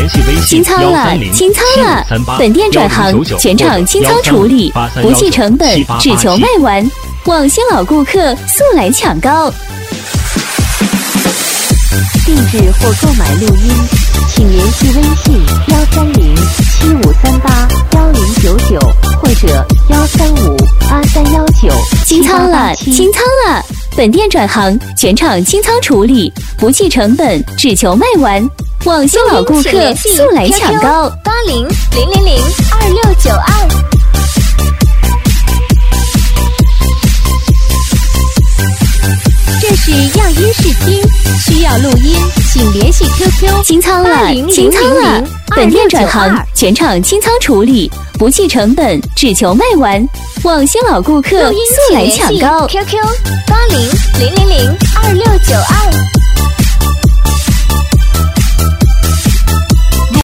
联系微信清仓了，清仓了！本店转行，全场清仓处理，不计成本，只求卖完。网新老顾客速来抢购。 定制或购买录音，请联系微信13075381099或者1358319。 清仓了，清仓了！本店转行，全场清仓处理，不计成本，只求卖完。网新老顾客速来抢购 ，8000022692。这是样音试听，需要录音，请联系 QQ。 清仓了，清仓了！本店转行，全场清仓处理，不计成本，只求卖完。网新老顾客速来抢购 ，QQ8000022692。